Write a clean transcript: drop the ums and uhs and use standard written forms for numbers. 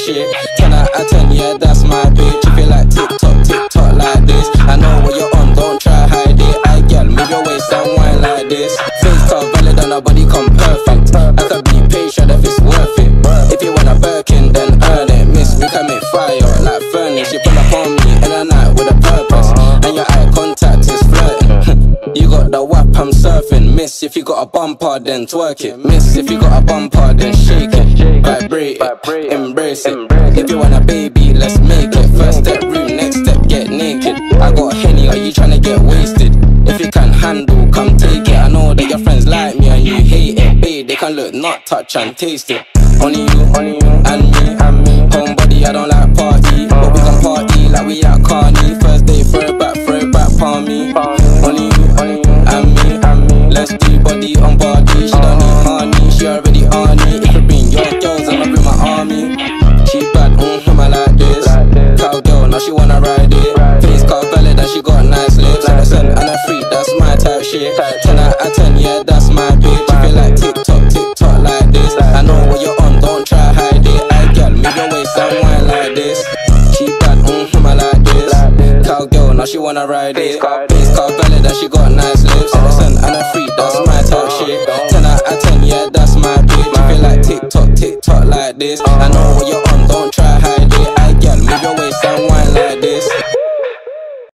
shit. 10 out of 10, yeah, that's my bitch. If you like TikTok, TikTok like this, I know what you're on, don't try hide it. I girl, move your waist and wine like this. Face card valid and our body come perfect. I could be patient if it's worth it. If you want a Birkin, then earn it. Miss, we can make fire like furnace. You pull up on me in the night with a purpose, and your eye contact is flirting. You got the whap, I'm surfing. Miss, if you got a bumper, then twerk it. Miss, if you got a bumper, then shake it. Vibrate it, embrace it. If you want a baby, let's make it. First step room, next step get naked. I got Henny, are you tryna get wasted? If you can handle, come take it. I know that your friends like me and you hate it. Babe, they can look, not touch and taste it. Only you, and me. Homebody, I don't like party, but we can party like we at Carney. First day, throw it back, palm me. Only you, and me. Let's do body on body. She don't need honey, she already on me. If you bring your girls, I'ma bring my army. She bad, I like this. Cowgirl, now she wanna ride it. Face card valid and she got nice lips. Innocent and a freak, that's my type shit. 10 out of 10, yeah, that's my bitch. If you like TikTok, TikTok like this, I know what you're on, don't try hide it. I girl, move your waist and wine like this. She bad, I like this. Cowgirl, now she wanna ride it. Face card valid and she got nice lips. Innocent and a freak, that's my type shit. 10 out of 10, yeah, that's my bitch. If you like TikTok, TikTok like this, I know